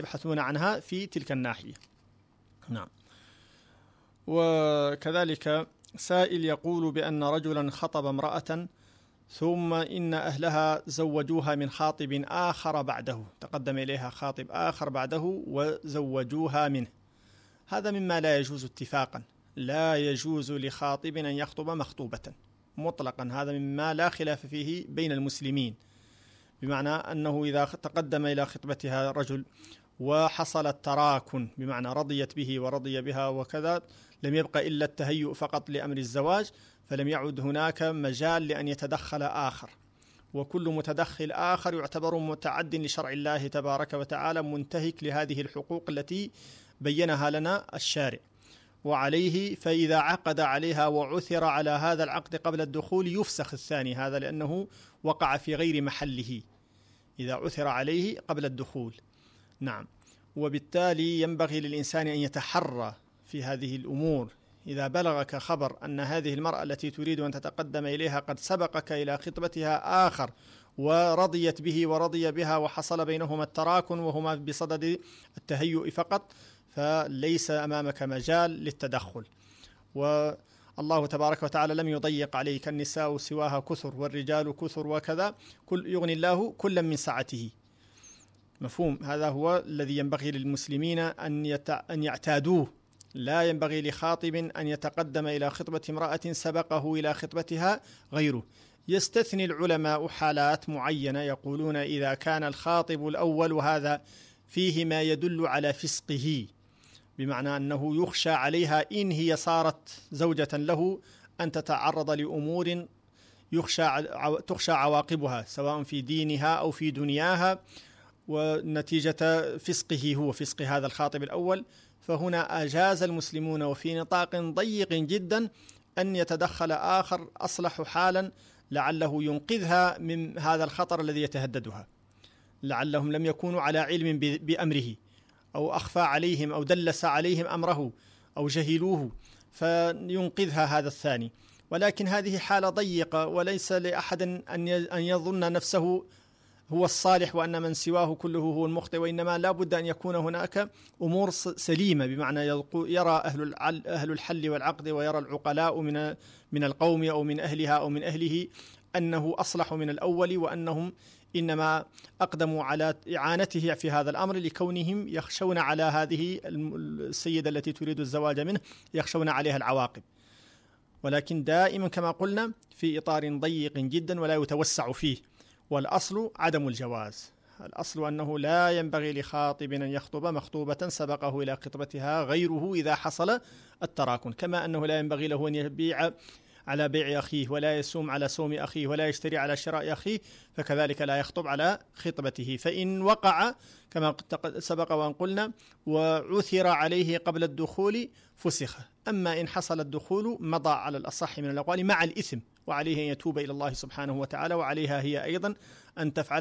يبحثون عنها في تلك الناحية. نعم. وكذلك سائل يقول بأن رجلا خطب امرأة ثم إن أهلها زوجوها من خاطب آخر بعده، تقدم إليها خاطب آخر بعده وزوجوها منه. هذا مما لا يجوز اتفاقا، لا يجوز لخاطب أن يخطب مخطوبة مطلقا، هذا مما لا خلاف فيه بين المسلمين، بمعنى أنه إذا تقدم إلى خطبتها رجل وحصل التراكن بمعنى رضيت به ورضي بها وكذا، لم يبقى إلا التهيؤ فقط لأمر الزواج، فلم يعد هناك مجال لأن يتدخل آخر، وكل متدخل آخر يعتبر متعد لشرع الله تبارك وتعالى، منتهك لهذه الحقوق التي بينها لنا الشارع. وعليه فإذا عقد عليها وعثر على هذا العقد قبل الدخول يفسخ الثاني، هذا لأنه وقع في غير محله إذا عثر عليه قبل الدخول. نعم. وبالتالي ينبغي للإنسان أن يتحرى في هذه الأمور. إذا بلغك خبر أن هذه المرأة التي تريد أن تتقدم إليها قد سبقك إلى خطبتها آخر ورضيت به ورضي بها وحصل بينهما التراكن وهما بصدد التهيؤ فقط، فليس أمامك مجال للتدخل. والله تبارك وتعالى لم يضيق عليك، النساء سواها كثر والرجال كثر وكذا، يغني الله كلا من سعته. مفهوم؟ هذا هو الذي ينبغي للمسلمين أن يعتادوه. لا ينبغي لخاطب أن يتقدم إلى خطبة امرأة سبقه إلى خطبتها غيره. يستثني العلماء حالات معينة، يقولون إذا كان الخاطب الأول وهذا فيه ما يدل على فسقه، بمعنى أنه يخشى عليها إن هي صارت زوجة له أن تتعرض لأمور تخشى عواقبها سواء في دينها أو في دنياها، ونتيجة فسقه هو فسق هذا الخاطب الأول، فهنا أجاز المسلمون وفي نطاق ضيق جدا أن يتدخل آخر أصلح حالا لعله ينقذها من هذا الخطر الذي يتهددها، لعلهم لم يكونوا على علم بأمره أو أخفى عليهم أو دلس عليهم أمره أو جهلوه فينقذها هذا الثاني. ولكن هذه حالة ضيقة، وليس لأحد أن يظن نفسه هو الصالح وأن من سواه كله هو المخطئ، وإنما لا بد أن يكون هناك أمور سليمة، بمعنى يرى أهل الحل والعقد ويرى العقلاء من القوم أو من أهلها أو من أهله أنه أصلح من الأول، وأنهم إنما أقدموا على إعانته في هذا الأمر لكونهم يخشون على هذه السيدة التي تريد الزواج منه، يخشون عليها العواقب. ولكن دائما كما قلنا في إطار ضيق جدا ولا يتوسع فيه، والأصل عدم الجواز. الأصل أنه لا ينبغي لخاطب أن يخطب مخطوبة سبقه إلى خطبتها غيره إذا حصل التراكن، كما أنه لا ينبغي له أن يبيع على بيع أخيه ولا يسوم على سوم أخيه ولا يشتري على شراء أخيه، فكذلك لا يخطب على خطبته. فإن وقع كما سبق وأن قلنا وعثر عليه قبل الدخول فسخ، أما إن حصل الدخول مضى على الأصح من الأقوال مع الإثم، وعليه أن يتوب إلى الله سبحانه وتعالى، وعليها هي أيضا أن تفعل